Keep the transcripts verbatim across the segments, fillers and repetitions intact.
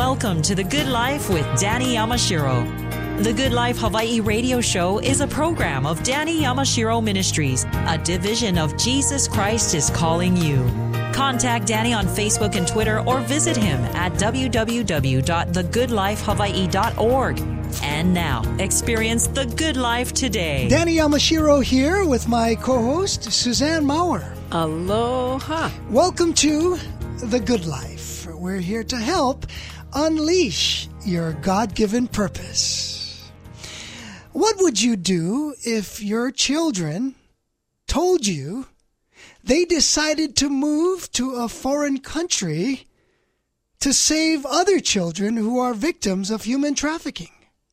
Welcome to The Good Life with Danny Yamashiro. The Good Life Hawaii radio show is a program of Danny Yamashiro Ministries, a division of Jesus Christ is Calling You. Contact Danny on Facebook and Twitter or visit him at w w w dot the good life hawaii dot org. And now, experience the good life today. Danny Yamashiro here with my co-host, Suzanne Maurer. Aloha. Welcome to The Good Life. We're here to help unleash your God-given purpose. What would you do if your children told you they decided to move to a foreign country to save other children who are victims of human trafficking?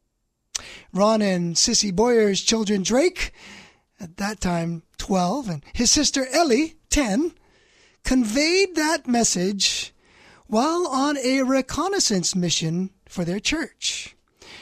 Ron and Sissy Boyer's children, Drake, at that time twelve, and his sister Ellie, ten, conveyed that message while on a reconnaissance mission for their church.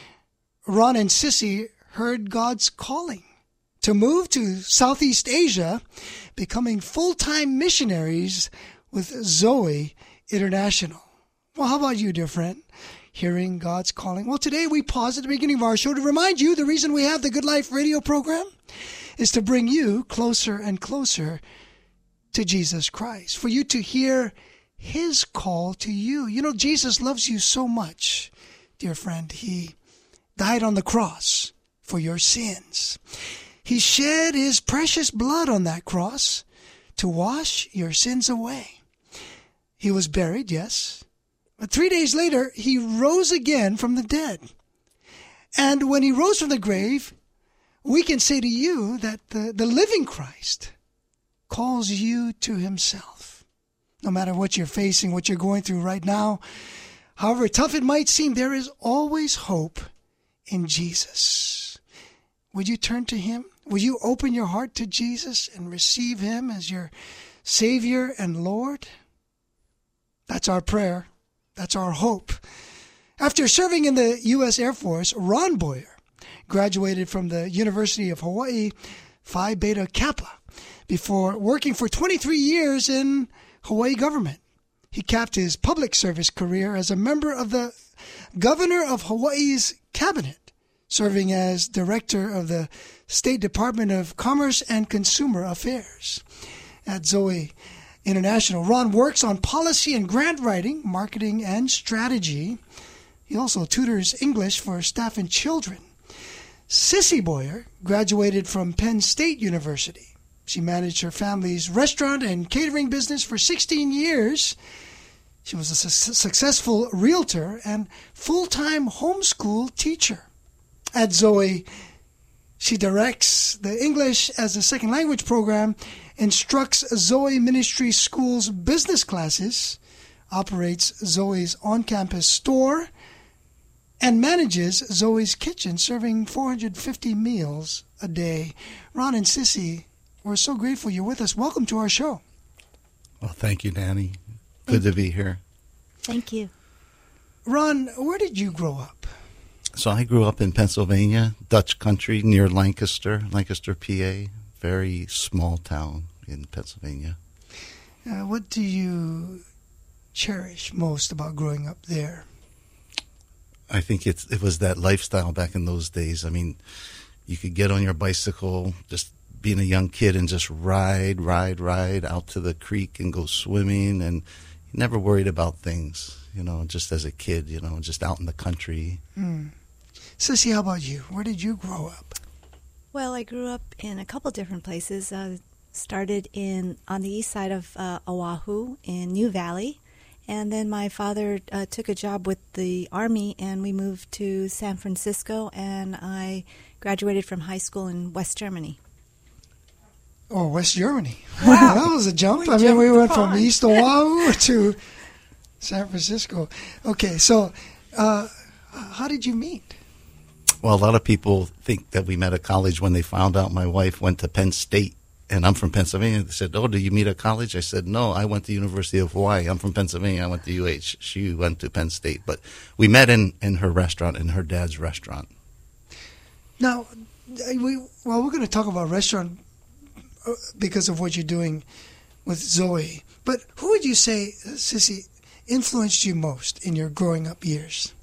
Ron and Sissy heard God's calling to move to Southeast Asia, becoming full-time missionaries with Zoe International. Well, how about you, dear friend? Hearing God's calling. Well, today we pause at the beginning of our show to remind you the reason we have the Good Life radio program is to bring you closer and closer to Jesus Christ, for you to hear His call to you. You know, Jesus loves you so much, dear friend. He died on the cross for your sins. He shed His precious blood on that cross to wash your sins away. He was buried, yes. But three days later, He rose again from the dead. And when He rose from the grave, we can say to you that the, the living Christ calls you to Himself. No matter what you're facing, what you're going through right now, however tough it might seem, there is always hope in Jesus. Would you turn to Him? Will you open your heart to Jesus and receive Him as your Savior and Lord? That's our prayer. That's our hope. After serving in the U S Air Force, Ron Boyer graduated from the University of Hawaii Phi Beta Kappa before working for twenty-three years in Hawaii government. He capped his public service career as a member of the Governor of Hawaii's cabinet, serving as director of the State Department of Commerce and Consumer Affairs. At Zoe International, Ron works on policy and grant writing, marketing, and strategy. He also tutors English for staff and children. Sissy Boyer graduated from Penn State University. She managed her family's restaurant and catering business for sixteen years. She was a su- successful realtor and full-time homeschool teacher. At Zoe, she directs the English as a second language program, instructs Zoe Ministry School's business classes, operates Zoe's on-campus store, and manages Zoe's kitchen, serving four hundred fifty meals a day. Ron and Sissy, we're so grateful you're with us. Welcome to our show. Well, thank you, Danny. Good to be here. Thank you. Ron, where did you grow up? So I grew up in Pennsylvania, Dutch country, near Lancaster, Lancaster, P A. Very small town in Pennsylvania. Uh, what do you cherish most about growing up there? I think it's, it was that lifestyle back in those days. I mean, you could get on your bicycle, just being a young kid, and just ride, ride, ride out to the creek and go swimming, and you never worried about things, you know, just as a kid, you know, just out in the country. Hmm. Sissy, how about you? Where did you grow up? Well, I grew up in a couple different places. I started in on the east side of uh, Oahu in New Valley, and then my father uh, took a job with the Army, and we moved to San Francisco, and I graduated from high school in West Germany. Oh, West Germany. Wow. That was a jump. We I mean, we jumped went the from pond. East Oahu to San Francisco. Okay, so uh, how did you meet? Well, a lot of people think that we met at college when they found out my wife went to Penn State, and I'm from Pennsylvania. They said, oh, did you meet at college? I said, no, I went to University of Hawaii. I'm from Pennsylvania. I went to U H. She went to Penn State. But we met in, in her restaurant, in her dad's restaurant. Now, we, well, we're going to talk about restaurant because of what you're doing with Zoe. But who would you say, Sissy, influenced you most in your growing up years?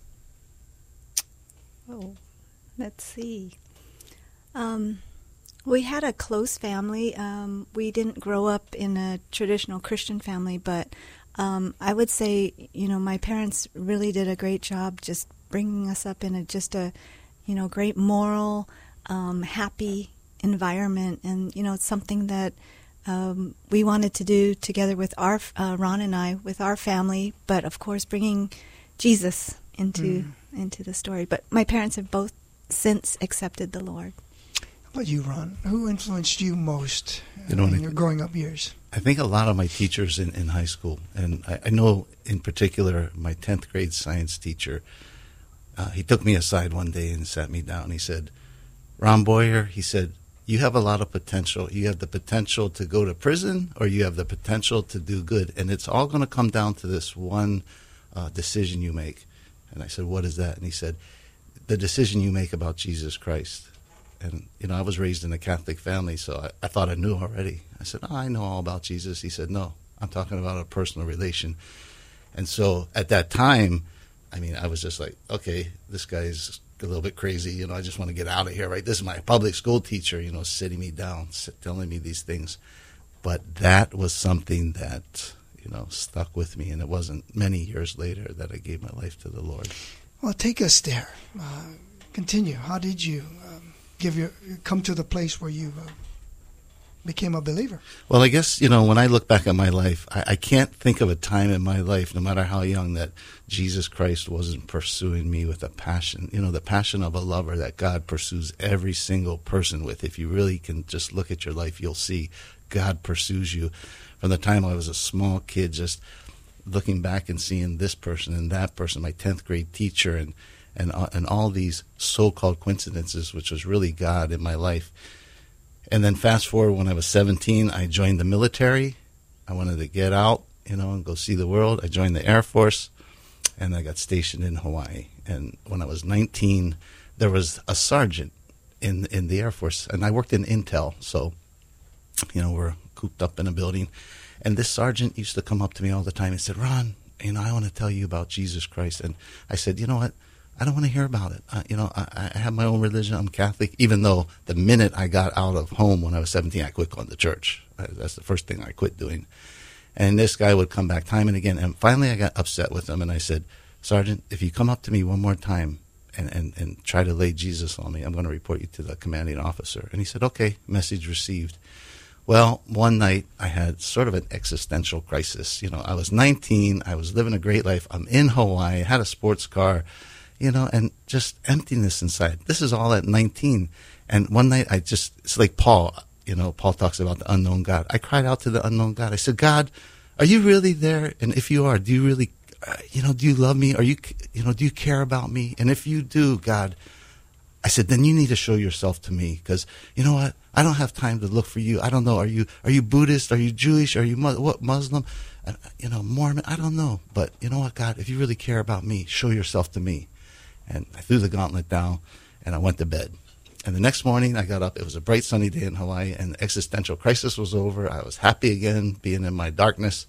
Oh, let's see. Um, we had a close family. Um, we didn't grow up in a traditional Christian family, but um, I would say, you know, my parents really did a great job just bringing us up in a just a, you know, great moral, um, happy environment, and you know, it's something that um, we wanted to do together with our uh, Ron and I with our family, but of course, bringing Jesus into mm. into the story. But my parents have both since accepted the Lord. How about you, Ron? Who influenced you most uh, you know, in I, your growing up years? I think a lot of my teachers in, in high school, and I, I know in particular my tenth grade science teacher, uh, he took me aside one day and sat me down. He said, Ron Boyer, he said, you have a lot of potential. You have the potential to go to prison, or you have the potential to do good. And it's all going to come down to this one uh, decision you make. And I said, what is that? And he said, the decision you make about Jesus Christ. And, you know, I was raised in a Catholic family, so I, I thought I knew already. I said, oh, I know all about Jesus. He said, no, I'm talking about a personal relation. And so at that time, I mean, I was just like, okay, this guy's a little bit crazy. You know, I just want to get out of here, right? This is my public school teacher, you know, sitting me down, sit, telling me these things. But that was something that, you know, stuck with me. And it wasn't many years later that I gave my life to the Lord. Well, take us there. Uh, continue. How did you um, give your come to the place where you uh, became a believer? Well, I guess, you know, when I look back at my life, I, I can't think of a time in my life, no matter how young, that Jesus Christ wasn't pursuing me with a passion. You know, the passion of a lover that God pursues every single person with. If you really can just look at your life, you'll see God pursues you. From the time I was a small kid, just looking back and seeing this person and that person, my tenth grade teacher, and and uh, and all these so-called coincidences, which was really God in my life. And then fast forward, when I was seventeen, I joined the military. I wanted to get out, you know, and go see the world. I joined the Air Force, and I got stationed in Hawaii. And when I was nineteen, there was a sergeant in in the Air Force, and I worked in Intel, so, you know, we're cooped up in a building. And this sergeant used to come up to me all the time and said, Ron, you know, I want to tell you about Jesus Christ. And I said, you know what? I don't want to hear about it. Uh, you know, I, I have my own religion. I'm Catholic, even though the minute I got out of home when I was seventeen, I quit going to church. I, that's the first thing I quit doing. And this guy would come back time and again. And finally I got upset with him, and I said, Sergeant, if you come up to me one more time and, and, and try to lay Jesus on me, I'm going to report you to the commanding officer. And he said, okay, message received. Well, one night I had sort of an existential crisis. You know, I was nineteen. I was living a great life. I'm in Hawaii. I had a sports car, you know, and just emptiness inside. This is all at nineteen. And one night I just, it's like Paul, you know, Paul talks about the unknown God. I cried out to the unknown God. I said, God, are you really there? And if you are, do you really, uh, you know, do you love me? Are you, you know, do you care about me? And if you do, God, I said, then you need to show yourself to me, because you know what? I don't have time to look for you. I don't know. Are you are you Buddhist? Are you Jewish? Are you Mu- what Muslim? Uh, you know, Mormon? I don't know. But you know what, God? If you really care about me, show yourself to me. And I threw the gauntlet down, and I went to bed. And the next morning, I got up. It was a bright, sunny day in Hawaii, and the existential crisis was over. I was happy again, being in my darkness.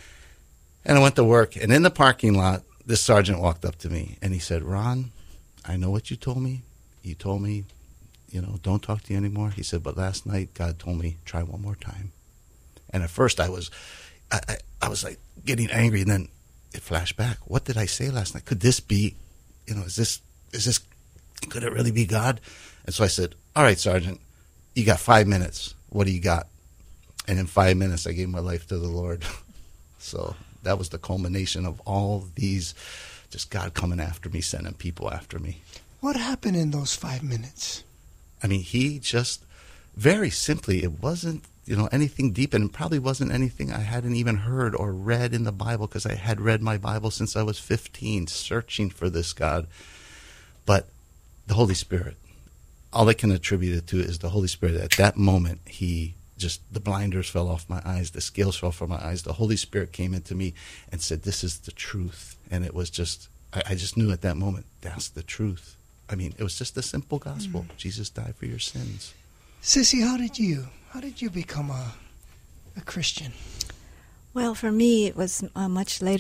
And I went to work. And in the parking lot, this sergeant walked up to me, and he said, Ron, I know what you told me. You told me, you know, don't talk to you anymore. He said, but last night God told me, try one more time. And at first I was, I, I, I was like getting angry, and then it flashed back. What did I say last night? Could this be, you know, is this, is this, could it really be God? And so I said, all right, Sergeant, you got five minutes. What do you got? And in five minutes I gave my life to the Lord. So that was the culmination of all these, just God coming after me, sending people after me. What happened in those five minutes? I mean, he just, very simply, it wasn't, you know, anything deep, and it probably wasn't anything I hadn't even heard or read in the Bible, because I had read my Bible since I was fifteen, searching for this God. But the Holy Spirit, all I can attribute it to is the Holy Spirit. At that moment, he just, the blinders fell off my eyes, the scales fell from my eyes. The Holy Spirit came into me and said, this is the truth. And it was just, I, I just knew at that moment, that's the truth. I mean, it was just a simple gospel. Mm. Jesus died for your sins. Sissy, how did you, how did you become a, a Christian? Well, for me, it was uh, much later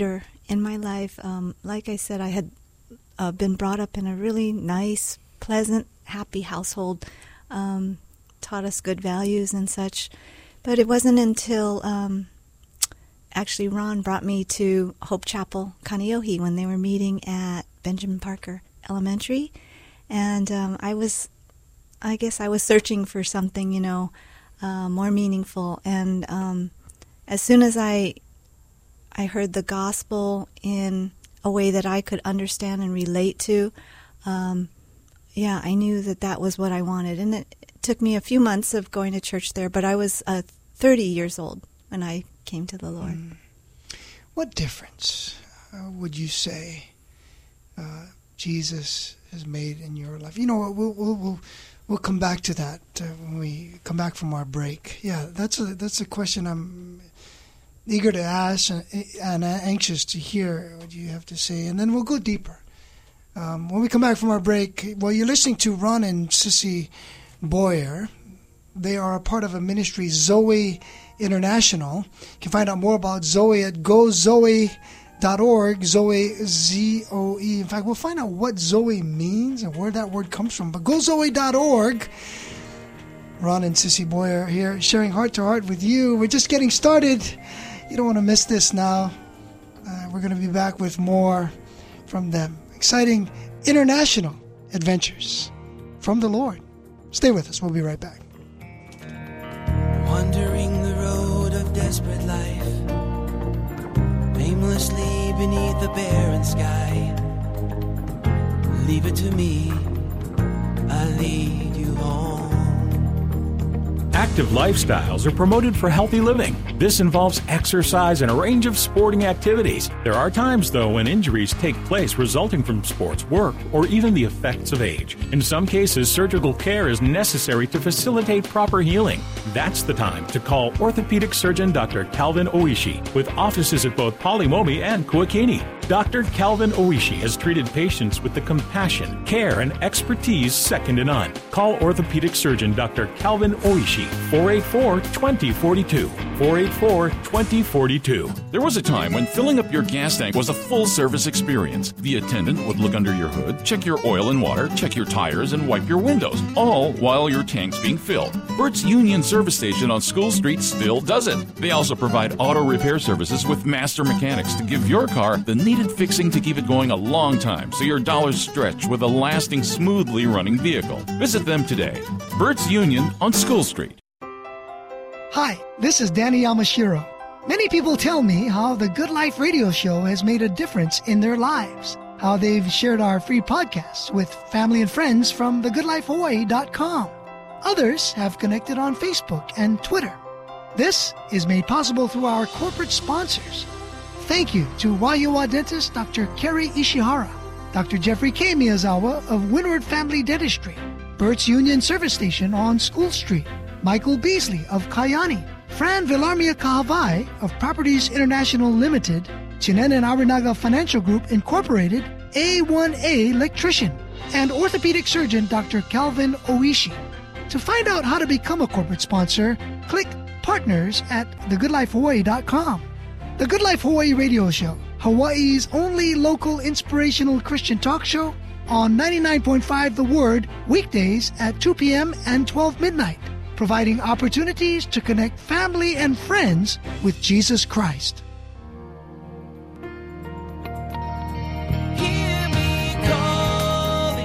in my life. Um, like I said, I had uh, been brought up in a really nice, pleasant, happy household, um, taught us good values and such. But it wasn't until um, actually Ron brought me to Hope Chapel, Kaneohe, when they were meeting at Benjamin Parker Elementary. And um, I was, I guess I was searching for something, you know, uh, more meaningful. And um, as soon as I, I heard the gospel in a way that I could understand and relate to, um, yeah, I knew that that was what I wanted. And it, it took me a few months of going to church there, but I was uh, thirty years old when I came to the Lord. Mm. What difference uh, would you say uh, Jesus has made in your life? You know what, we'll, we'll, we'll, we'll come back to that uh, when we come back from our break. Yeah, that's a, that's a question I'm eager to ask and, and anxious to hear what you have to say. And then we'll go deeper. Um, when we come back from our break, well, you're listening to Ron and Sissy Boyer. They are a part of a ministry, Zoe International. You can find out more about Zoe at go zoe dot org, Zoe, Z O E. In fact, we'll find out what Zoe means and where that word comes from. But go zoe dot org. Ron and Sissy Boyer here, sharing heart to heart with you. We're just getting started. You don't want to miss this now. Uh, we're going to be back with more from them. Exciting international adventures from the Lord. Stay with us. We'll be right back. Wandering the road of desperate life, aimlessly beneath the barren sky. Leave it to me, I'll lead you home. Active lifestyles are promoted for healthy living. This involves exercise and a range of sporting activities. There are times, though, when injuries take place resulting from sports, work, or even the effects of age. In some cases, surgical care is necessary to facilitate proper healing. That's the time to call orthopedic surgeon Doctor Calvin Oishi, with offices at both Polimomi and Kuakini. Doctor Calvin Oishi has treated patients with the compassion, care, and expertise second to none. Call orthopedic surgeon Doctor Calvin Oishi, four eight four, two zero four two, four eight four, two zero four two. There was a time when filling up your gas tank was a full-service experience. The attendant would look under your hood, check your oil and water, check your tires, and wipe your windows, all while your tank's being filled. Bert's Union Service Station on School Street still does it. They also provide auto repair services with master mechanics to give your car the needed fixing to keep it going a long time so your dollars stretch with a lasting, smoothly running vehicle. Visit them today. Bert's Union on School Street. Hi, this is Danny Yamashiro. Many people tell me how the Good Life radio show has made a difference in their lives, how they've shared our free podcasts with family and friends from the good life hawaii dot com. Others have connected on Facebook and Twitter. This is made possible through our corporate sponsors. Thank you to Waiua dentist Doctor Kerry Ishihara, Doctor Jeffrey K. Miyazawa of Windward Family Dentistry, Bert's Union Service Station on School Street, Michael Beasley of Kayani, Fran Villarmia Kahavai of Properties International Limited, Chinen and Arinaga Financial Group Incorporated, A one A Electrician, and orthopedic surgeon Doctor Calvin Oishi. To find out how to become a corporate sponsor, click Partners at the good life hawaii dot com. The Good Life Hawaii Radio Show, Hawaii's only local inspirational Christian talk show on ninety-nine point five The Word, weekdays at two p.m. and twelve midnight, providing opportunities to connect family and friends with Jesus Christ. Hear me calling,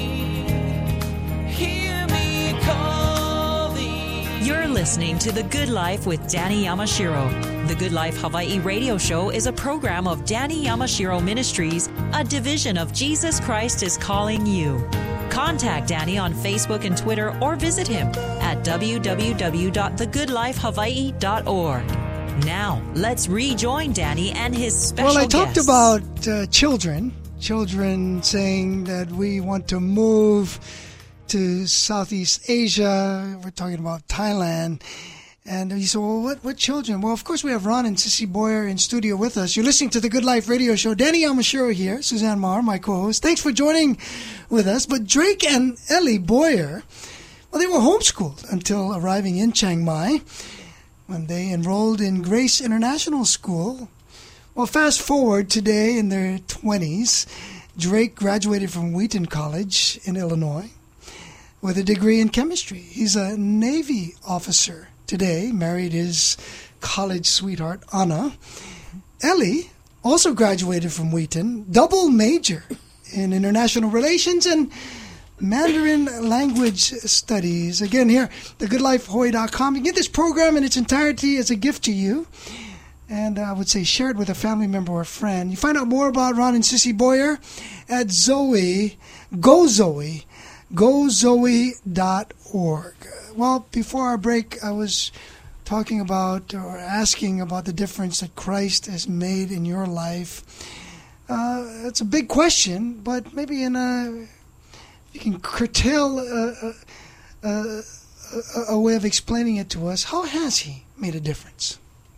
hear me calling. You're listening to The Good Life with Danny Yamashiro. The Good Life Hawaii radio show is a program of Danny Yamashiro Ministries, a division of Jesus Christ is Calling You. Contact Danny on Facebook and Twitter or visit him at w w w dot the good life hawaii dot org. Now, let's rejoin Danny and his special Well, I talked guests. about uh, children, children saying that we want to move to Southeast Asia. We're talking about Thailand. And you say, well, what, what children? Well, of course, we have Ron and Sissy Boyer in studio with us. You're listening to the Good Life Radio Show. Danny Yamashiro here, Suzanne Marr, my co-host. Thanks for joining with us. But Drake and Ellie Boyer, well, they were homeschooled until arriving in Chiang Mai when they enrolled in Grace International School, Well, fast forward today in their twenties, Drake graduated from Wheaton College in Illinois with a degree in chemistry. He's a Navy officer today, married his college sweetheart, Anna. Ellie also graduated from Wheaton, double major in international relations and Mandarin language studies. Again, here, the good life hawaii dot com. You get this program in its entirety as a gift to you. And I would say share it with a family member or friend. You find out more about Ron and Sissy Boyer at Zoe, Go Zoe, go zoe dot org. Well, before our break, I was talking about or asking about the difference that Christ has made in your life. Uh, it's a big question, but maybe in a... you can curtail a, a, a, a way of explaining it to us. How has he made a difference?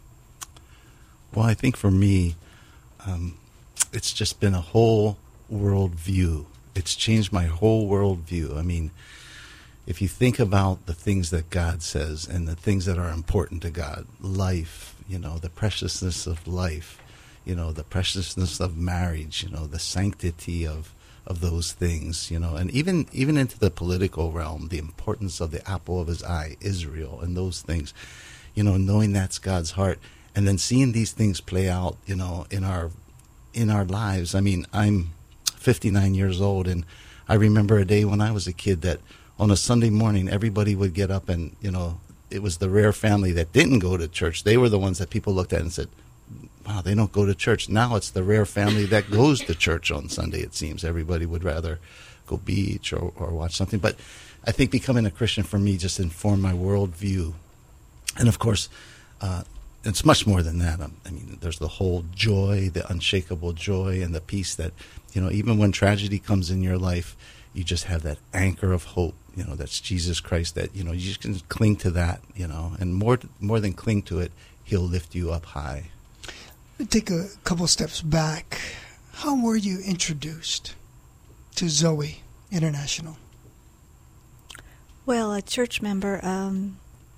Well, I think for me, um, it's just been a whole world view. It's changed my whole world view. I mean, if you think about the things that God says and the things that are important to God, life, you know, the preciousness of life, you know, the preciousness of marriage, you know, the sanctity of of those things, you know, and even even into the political realm, the importance of the apple of his eye, Israel, and those things, you know, knowing that's God's heart, and then seeing these things play out, you know, in our in our lives. I mean, I'm fifty-nine years old, and I remember a day when I was a kid that on a Sunday morning, everybody would get up and, you know, it was the rare family that didn't go to church. They were the ones that people looked at and said, wow, they don't go to church. Now it's the rare family that goes to church on Sunday, it seems. Everybody would rather go beach or, or watch something. But I think becoming a Christian for me just informed my worldview. And, of course, uh, it's much more than that. I mean, there's the whole joy, the unshakable joy and the peace that, you know, even when tragedy comes in your life, you just have that anchor of hope, you know, that's Jesus Christ, that, you know, you just can cling to that, you know, and more more than cling to it, he'll lift you up high. Take a couple steps back. How were you introduced to Zoe International? Well, a church member um,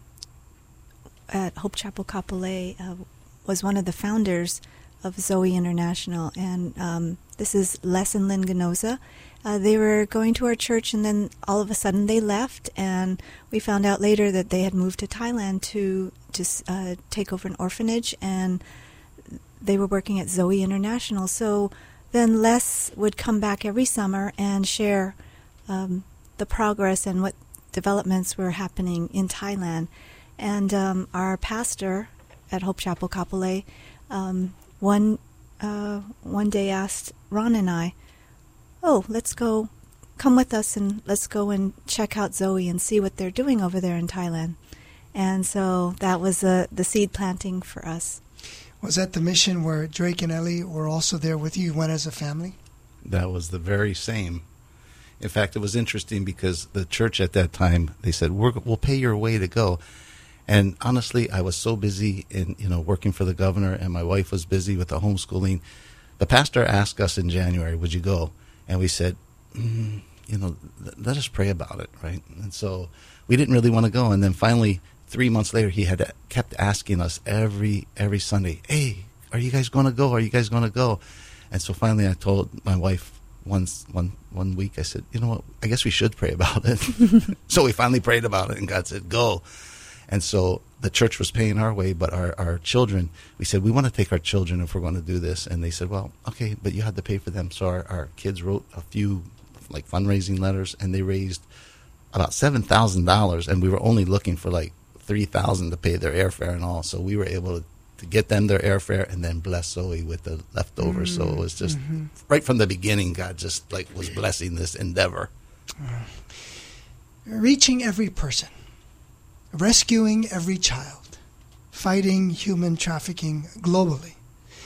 at Hope Chapel Kapolei uh, was one of the founders of Zoe International, and um, this is Les and Lynn Ganoza. Uh, they were going to our church, and then all of a sudden they left, and we found out later that they had moved to Thailand to just uh, take over an orphanage, and they were working at Zoe International. So then Les would come back every summer and share um, the progress and what developments were happening in Thailand. And um, our pastor at Hope Chapel Kapolei um, one uh, one day asked Ron and I, oh, let's go, come with us and let's go and check out Zoe and see what they're doing over there in Thailand. And so that was uh, the seed planting for us. Was that the mission where Drake and Ellie were also there with you, went as a family? That was the very same. In fact, it was interesting because the church at that time, they said, We're, we'll pay your way to go. And honestly, I was so busy in, you know, working for the governor, and my wife was busy with the homeschooling. The pastor asked us in January, would you go? And we said, mm, you know, let us pray about it, right? And so we didn't really want to go. And then finally, three months later, he had kept asking us every every Sunday, hey, are you guys going to go? Are you guys going to go? And so finally I told my wife once one one week, I said, you know what, I guess we should pray about it. So we finally prayed about it, and God said, go. And so the church was paying our way, but our, our children, we said, we want to take our children if we're going to do this. And they said, well, okay, but you have to pay for them. So our, our kids wrote a few like fundraising letters, and they raised about seven thousand dollars, and we were only looking for like three thousand dollars to pay their airfare and all. So we were able to, to get them their airfare and then bless Zoe with the leftovers. Mm-hmm. So it was just mm-hmm. right from the beginning, God just like was blessing this endeavor. Uh, reaching every person, rescuing every child, fighting human trafficking globally.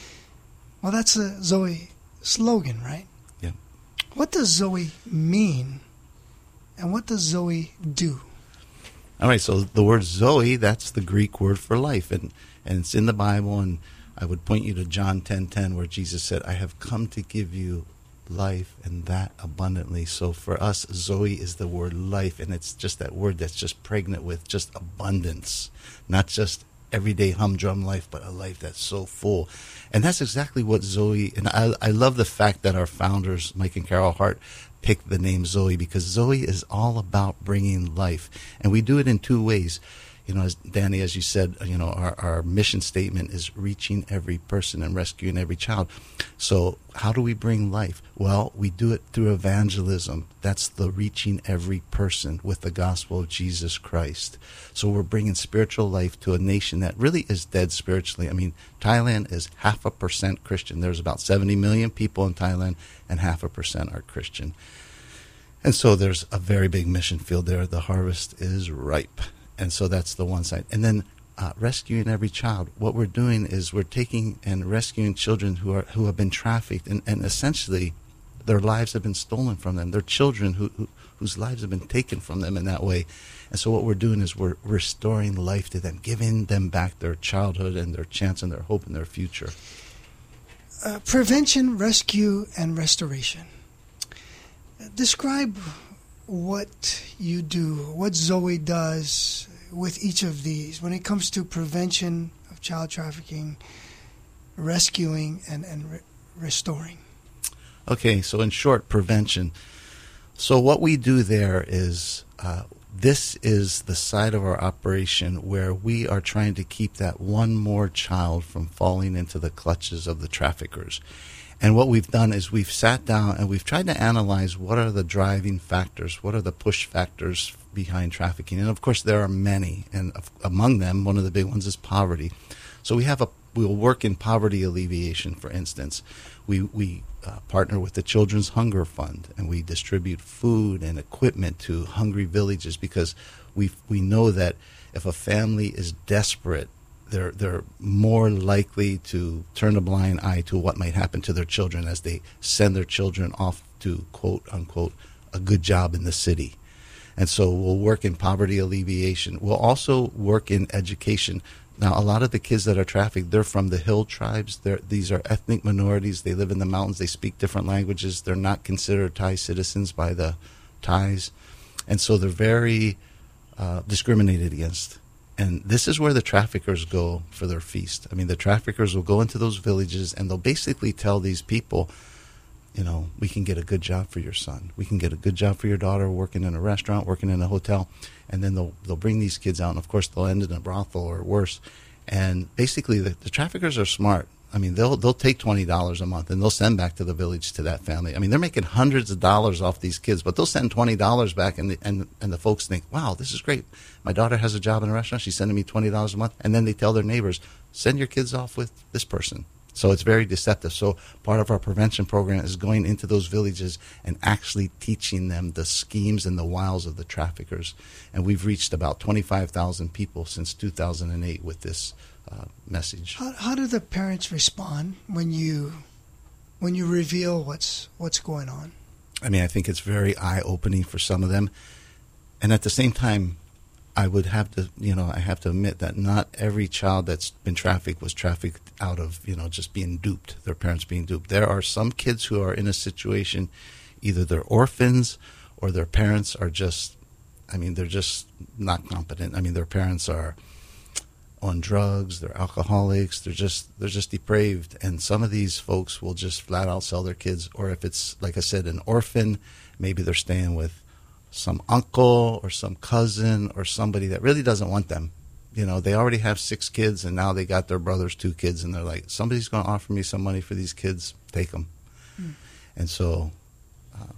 Well, that's a Zoe slogan, right? Yeah. What does Zoe mean, and what does Zoe do? All right, so the word Zoe, that's the Greek word for life, and, and it's in the Bible, and I would point you to John ten ten, where Jesus said, I have come to give you life, and that abundantly. So for us, Zoe is the word life, and it's just that word that's just pregnant with just abundance, not just everyday humdrum life, but a life that's so full. And that's exactly what Zoe, and I, I love the fact that our founders, Mike and Carol Hart, picked the name Zoe, because Zoe is all about bringing life. And we do it in two ways. You know, as Danny, as you said, you know, our, our mission statement is reaching every person and rescuing every child. So how do we bring life? Well, we do it through evangelism. That's the reaching every person with the gospel of Jesus Christ. So we're bringing spiritual life to a nation that really is dead spiritually. I mean, Thailand is half a percent Christian. There's about seventy million people in Thailand, and half a percent are Christian. And so there's a very big mission field there. The harvest is ripe. And so that's the one side. And then uh, rescuing every child. What we're doing is we're taking and rescuing children who are who have been trafficked, and, and essentially their lives have been stolen from them. They're children who, who whose lives have been taken from them in that way. And so what we're doing is we're restoring life to them, giving them back their childhood and their chance and their hope and their future. Uh, prevention, rescue, and restoration. Describe what you do, what Zoe does with each of these when it comes to prevention of child trafficking, rescuing, and, and re- restoring. Okay, so in short, prevention. So what we do there is, uh, this is the side of our operation where we are trying to keep that one more child from falling into the clutches of the traffickers. And what we've done is we've sat down and we've tried to analyze what are the driving factors, what are the push factors behind trafficking. And of course there are many, and among them one of the big ones is poverty. So we have a we'll work in poverty alleviation, for instance. We we uh, partner with the Children's Hunger Fund, and we distribute food and equipment to hungry villages, because we we know that if a family is desperate, they're they're more likely to turn a blind eye to what might happen to their children as they send their children off to, quote unquote, a good job in the city. And so we'll work in poverty alleviation. We'll also work in education. Now, a lot of the kids that are trafficked, they're from the hill tribes. They're, these are ethnic minorities. They live in the mountains. They speak different languages. They're not considered Thai citizens by the Thais. And so they're very uh, discriminated against. And this is where the traffickers go for their feast. I mean, the traffickers will go into those villages and they'll basically tell these people, you know, we can get a good job for your son. We can get a good job for your daughter working in a restaurant, working in a hotel. And then they'll they'll bring these kids out, and of course they'll end in a brothel or worse. And basically the, the traffickers are smart. I mean, they'll they'll take twenty dollars a month and they'll send back to the village to that family. I mean, they're making hundreds of dollars off these kids, but they'll send twenty dollars back, and the, and and the folks think, wow, this is great. My daughter has a job in a restaurant. She's sending me twenty dollars a month. And then they tell their neighbors, send your kids off with this person. So it's very deceptive. So part of our prevention program is going into those villages and actually teaching them the schemes and the wiles of the traffickers. And we've reached about twenty-five thousand people since two thousand eight with this uh, message. How, how do the parents respond when you when you reveal what's what's going on? I mean, I think it's very eye-opening for some of them. And at the same time, I would have to, you know, I have to admit that not every child that's been trafficked was trafficked out of, you know, just being duped, their parents being duped. There are some kids who are in a situation, either they're orphans or their parents are just, I mean, they're just not competent. I mean, their parents are on drugs, they're alcoholics, they're just they're just depraved. And some of these folks will just flat out sell their kids. Or if it's, like I said, an orphan, maybe they're staying with some uncle or some cousin or somebody that really doesn't want them. You know, they already have six kids and now they got their brother's two kids, and they're like, somebody's going to offer me some money for these kids, take them. Hmm. And so... Um,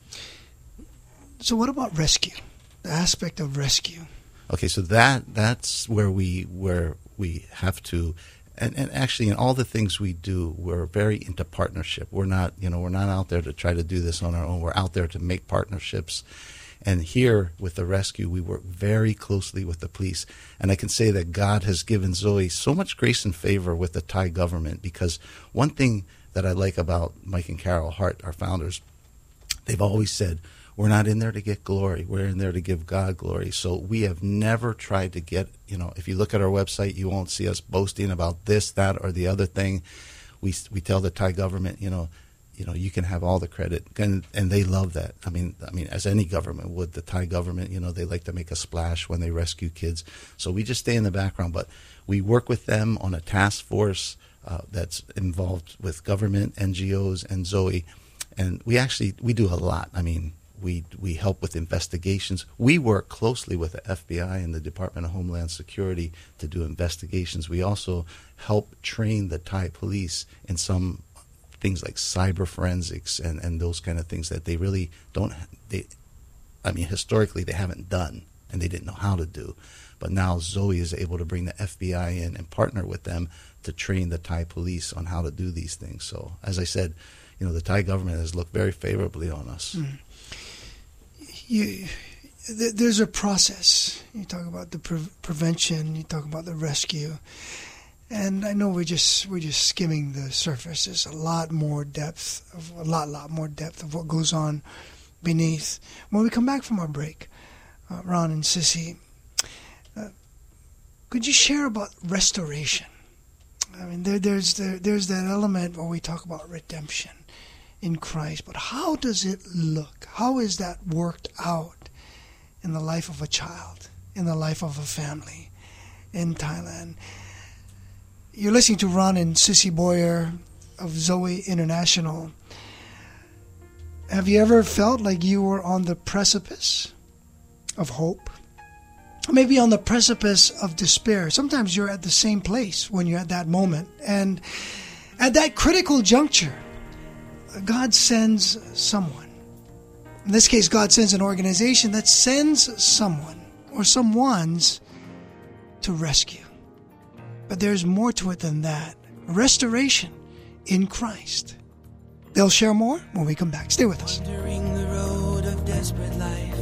so what about rescue? The aspect of rescue. Okay, so that that's where we where we have to... And, and actually, in all the things we do, we're very into partnership. We're not, you know, we're not out there to try to do this on our own. We're out there to make partnerships. And here with the rescue, we work very closely with the police. And I can say that God has given Zoe so much grace and favor with the Thai government, because one thing that I like about Mike and Carol Hart, our founders, they've always said, we're not in there to get glory. We're in there to give God glory. So we have never tried to get, you know, if you look at our website, you won't see us boasting about this, that, or the other thing. We we tell the Thai government, you know, you know, you can have all the credit, and and they love that. I mean, I mean, as any government would, the Thai government, you know, they like to make a splash when they rescue kids. So we just stay in the background, but we work with them on a task force uh, that's involved with government, N G Os, and Zoe, and we actually we do a lot. I mean, we we help with investigations. We work closely with the F B I and the Department of Homeland Security to do investigations. We also help train the Thai police in some things like cyber forensics and, and those kind of things that they really don't, they, I mean, historically they haven't done and they didn't know how to do. But now Zoe is able to bring the F B I in and partner with them to train the Thai police on how to do these things. So, as I said, you know, the Thai government has looked very favorably on us. Mm. You, th- there's a process. You talk about the pre- prevention, you talk about the rescue. And I know we're just we're just skimming the surface. There's a lot more depth, of a lot, lot more depth of what goes on beneath. When we come back from our break, uh, Ron and Sissy, uh, could you share about restoration? I mean, there, there's there, there's that element where we talk about redemption in Christ, but how does it look? How is that worked out in the life of a child, in the life of a family in Thailand? You're listening to Ron and Sissy Boyer of Zoe International. Have you ever felt like you were on the precipice of hope? Maybe on the precipice of despair. Sometimes you're at the same place when you're at that moment. And at that critical juncture, God sends someone. In this case, God sends an organization that sends someone or someones to rescue. But there's more to it than that. Restoration in Christ. They'll share more when we come back. Stay with us. Wandering the road of desperate life,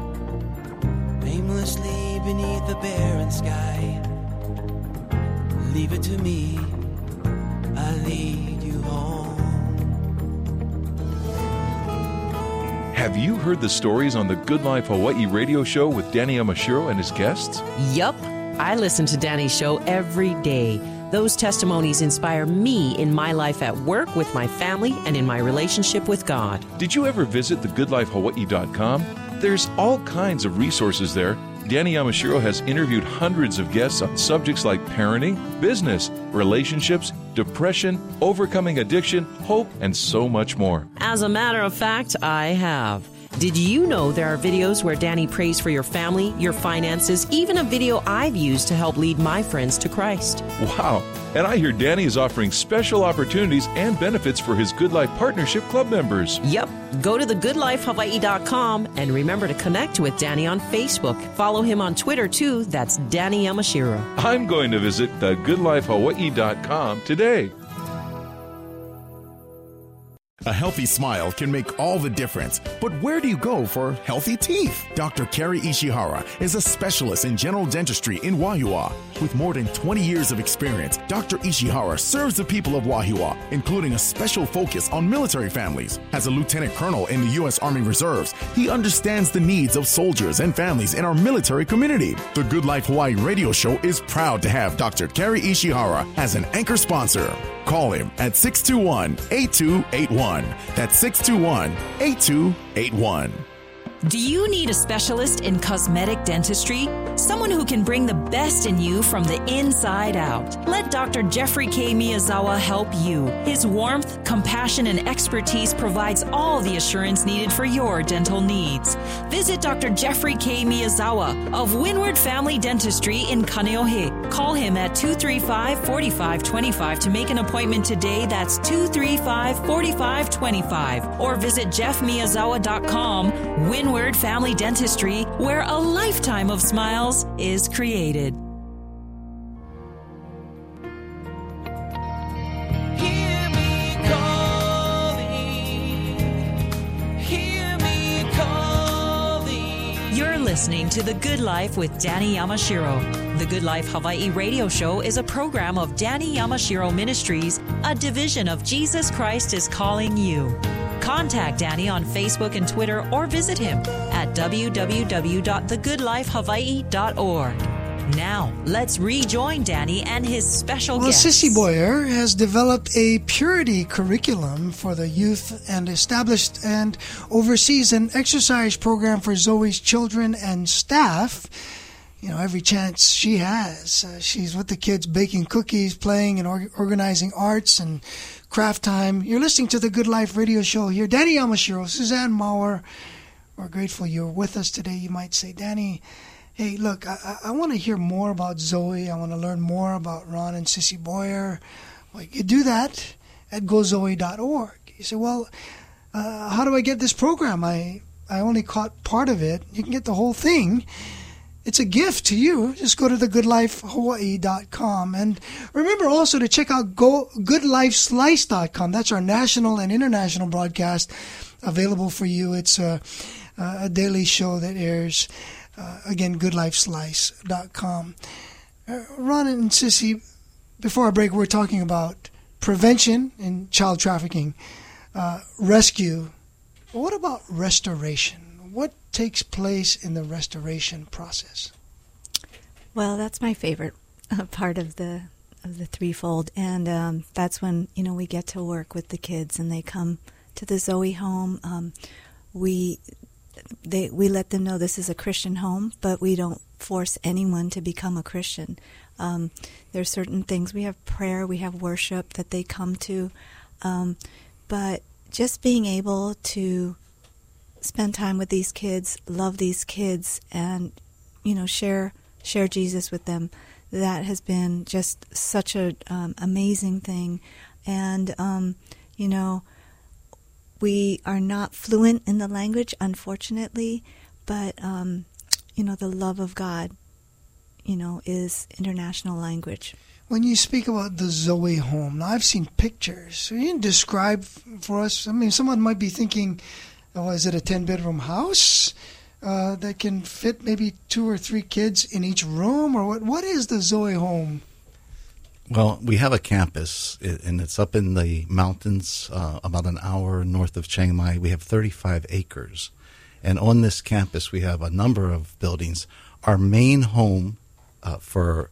aimlessly beneath the barren sky. Leave it to me, I'll lead you home. Have you heard the stories on the Good Life Hawaii radio show with Danny Yamashiro and his guests? Yup. I listen to Danny's show every day. Those testimonies inspire me in my life at work, with my family, and in my relationship with God. Did you ever visit the good life hawaii dot com? There's all kinds of resources there. Danny Yamashiro has interviewed hundreds of guests on subjects like parenting, business, relationships, depression, overcoming addiction, hope, and so much more. As a matter of fact, I have. Did you know there are videos where Danny prays for your family, your finances, even a video I've used to help lead my friends to Christ? Wow. And I hear Danny is offering special opportunities and benefits for his Good Life Partnership Club members. Yep. Go to the good life hawaii dot com and remember to connect with Danny on Facebook. Follow him on Twitter, too. That's Danny Yamashiro. I'm going to visit the good life hawaii dot com today. A healthy smile can make all the difference. But where do you go for healthy teeth? Doctor Kerry Ishihara is a specialist in general dentistry in Wahiawa. With more than twenty years of experience, Doctor Ishihara serves the people of Wahiawa, including a special focus on military families. As a lieutenant colonel in the U S Army Reserves, he understands the needs of soldiers and families in our military community. The Good Life Hawaii radio show is proud to have Doctor Kerry Ishihara as an anchor sponsor. Call him at six two one, eight two eight one. That's six two one, eight two eight one. Do you need a specialist in cosmetic dentistry? Someone who can bring the best in you from the inside out. Let Doctor Jeffrey K. Miyazawa help you. His warmth, compassion, and expertise provides all the assurance needed for your dental needs. Visit Doctor Jeffrey K. Miyazawa of Windward Family Dentistry in Kaneohe. Call him at two three five, four five two five to make an appointment today. That's two three five, four five two five. Or visit jeff miyazawa dot com. Windward Windward Family Dentistry, where a lifetime of smiles is created. Hear me calling, hear me calling. You're listening to The Good Life with Danny Yamashiro. The Good Life Hawaii radio show is a program of Danny Yamashiro Ministries, a division of Jesus Christ is Calling You. Contact Danny on Facebook and Twitter or visit him at w w w dot the good life hawaii dot org. Now, let's rejoin Danny and his special Well, guests. Sissy Boyer has developed a purity curriculum for the youth and established and oversees an exercise program for Zoe's children and staff. You know, every chance she has. Uh, she's with the kids baking cookies, playing and or- organizing arts and craft time. You're listening to the Good Life radio show here. Danny Yamashiro, Suzanne Maurer. We're grateful you're with us today. You might say, Danny, hey, look, I, I want to hear more about Zoe. I want to learn more about Ron and Sissy Boyer. Well, you do that at go zoe dot org. You say, well, uh, how do I get this program? I, I only caught part of it. You can get the whole thing. It's a gift to you. Just go to the good life hawaii dot com. And remember also to check out go good life slice dot com. That's our national and international broadcast available for you. It's a, a daily show that airs. Uh, again, good life slice dot com. Uh, Ron and Sissy, before our break, we're talking about prevention in child trafficking, uh, rescue. What about restoration? What takes place in the restoration process? Well, that's my favorite uh, part of the of the threefold, and um, that's when you know we get to work with the kids, and they come to the Zoe home. Um, we they we let them know this is a Christian home, but we don't force anyone to become a Christian. Um, there are certain things. We have prayer, we have worship that they come to, um, but just being able to spend time with these kids, love these kids, and you know share share Jesus with them. That has been just such a um, amazing thing, and um, you know we are not fluent in the language, unfortunately, but um, you know the love of God, you know, is international language. When you speak about the Zoe home, now I've seen pictures. So you can describe for us. I mean, someone might be thinking, oh, is it a ten-bedroom house uh, that can fit maybe two or three kids in each room? Or what? What is the Zoe home? Well, we have a campus, and it's up in the mountains, uh, about an hour north of Chiang Mai. We have thirty-five acres. And on this campus, we have a number of buildings. Our main home uh, for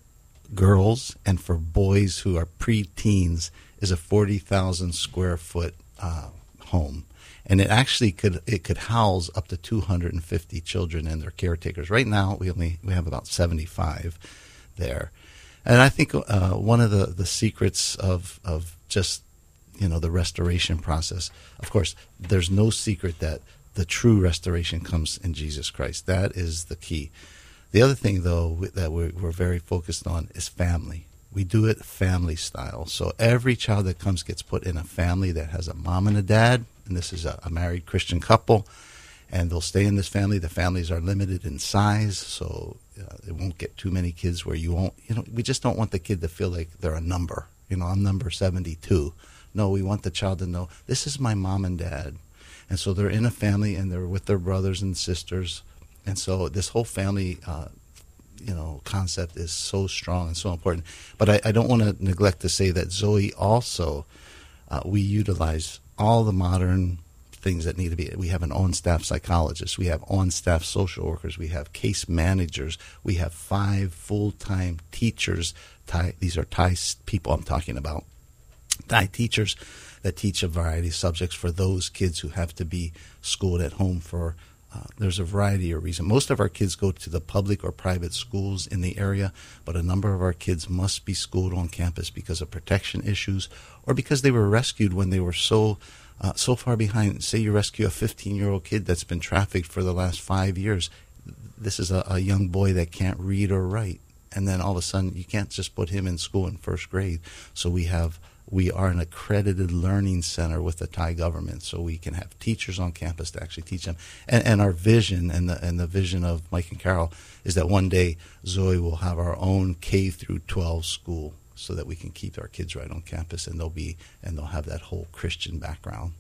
girls and for boys who are pre-teens is a forty thousand square foot uh, home. And it actually could it could house up to two hundred fifty children and their caretakers. Right now, we only we have about seventy-five there. And I think uh, one of the, the secrets of of just you know the restoration process, of course, there's no secret that the true restoration comes in Jesus Christ. That is the key. The other thing, though, that we're, we're very focused on is family. We do it family style. So every child that comes gets put in a family that has a mom and a dad, and this is a, a married Christian couple, and they'll stay in this family. The families are limited in size, so uh, it won't get too many kids where you won't, you know, we just don't want the kid to feel like they're a number. You know, I'm number seventy-two. No, we want the child to know, this is my mom and dad. And so they're in a family, and they're with their brothers and sisters. And so this whole family, uh, you know, concept is so strong and so important. But I, I don't want to neglect to say that Zoe also, uh, we utilize all the modern things that need to be. We have an on-staff psychologist. We have on-staff social workers. We have case managers. We have five full-time teachers. Thai, these are Thai people I'm talking about. Thai teachers that teach a variety of subjects for those kids who have to be schooled at home for Uh, there's a variety of reasons. Most of our kids go to the public or private schools in the area, but a number of our kids must be schooled on campus because of protection issues or because they were rescued when they were so uh, so far behind. Say you rescue a fifteen-year-old kid that's been trafficked for the last five years. This is a, a young boy that can't read or write, and then all of a sudden you can't just put him in school in first grade. So we have We are an accredited learning center with the Thai government, so we can have teachers on campus to actually teach them. And, and our vision and the and the vision of Mike and Carol is that one day Zoe will have our own K through twelve school, so that we can keep our kids right on campus, and they'll be and they'll have that whole Christian background.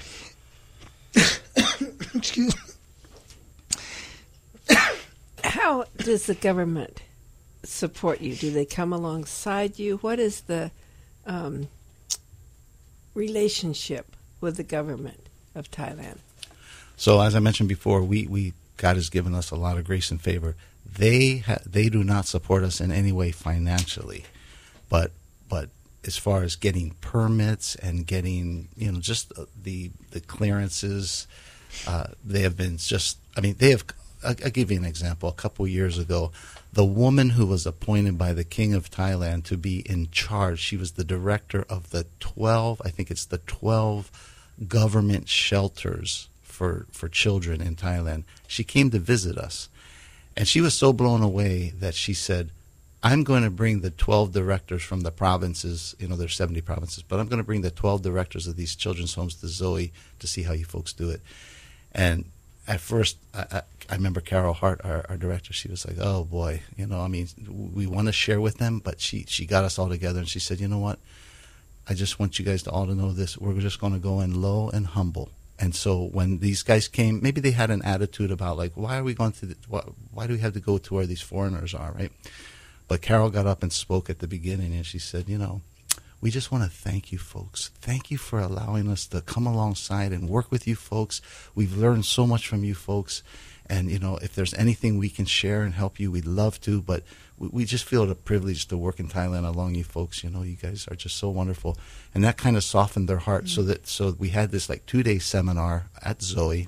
Excuse me. How does the government support you? Do they come alongside you? What is the um, relationship with the government of Thailand? So as I mentioned before, we, we God has given us a lot of grace and favor. They ha- they do not support us in any way financially, but but as far as getting permits and getting, you know, just the the clearances, uh, they have been just. I mean, they have. I'll, I'll give you an example. A couple years ago, the woman who was appointed by the King of Thailand to be in charge, she was the director of the twelve. I think it's the twelve government shelters for for children in Thailand. She came to visit us, and she was so blown away that she said, I'm going to bring the twelve directors from the provinces, you know, there's seventy provinces, but I'm going to bring the twelve directors of these children's homes to Zoe to see how you folks do it. And at first, I, I, I remember Carol Hart, our, our director, she was like, oh boy, you know, I mean, we want to share with them, but she, she got us all together and she said, you know what, I just want you guys to all to know this, we're just going to go in low and humble. And so when these guys came, maybe they had an attitude about like, why are we going to, the, why, why do we have to go to where these foreigners are, right? But Carol got up and spoke at the beginning, and she said, you know, we just want to thank you folks. Thank you for allowing us to come alongside and work with you folks. We've learned so much from you folks. And, you know, if there's anything we can share and help you, we'd love to. But we, we just feel the privilege to work in Thailand along you folks. You know, you guys are just so wonderful. And that kind of softened their heart. Mm-hmm. So that so we had this like two-day seminar at Zoe.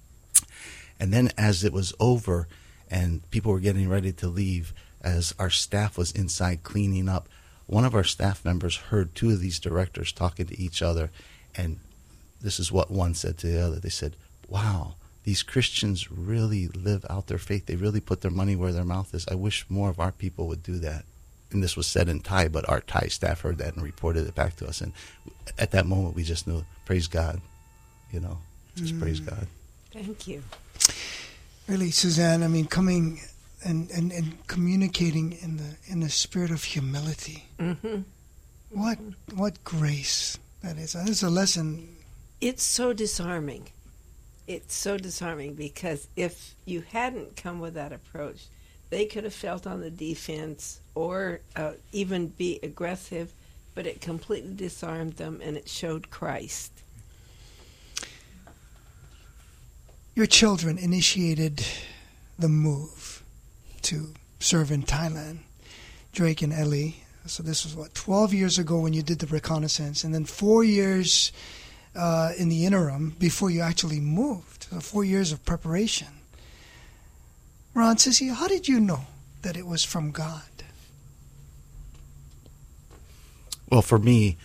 And then as it was over and people were getting ready to leave, as our staff was inside cleaning up, one of our staff members heard two of these directors talking to each other, and this is what one said to the other. They said, wow, these Christians really live out their faith. They really put their money where their mouth is. I wish more of our people would do that. And this was said in Thai, but our Thai staff heard that and reported it back to us. And at that moment, we just knew, praise God, you know, just mm. praise God. Thank you. Really, Suzanne, I mean, coming... And, and, and communicating in the in the spirit of humility. Mm-hmm. What what grace that is. That is a lesson. It's so disarming. It's so disarming because if you hadn't come with that approach, they could have felt on the defense or uh, even be aggressive, but it completely disarmed them and it showed Christ. Your children initiated the move to serve in Thailand, Drake and Ellie. So this was, what, twelve years ago when you did the reconnaissance, and then four years uh, in the interim before you actually moved. So four years of preparation. Ron, Sissy, how did you know that it was from God? Well, for me,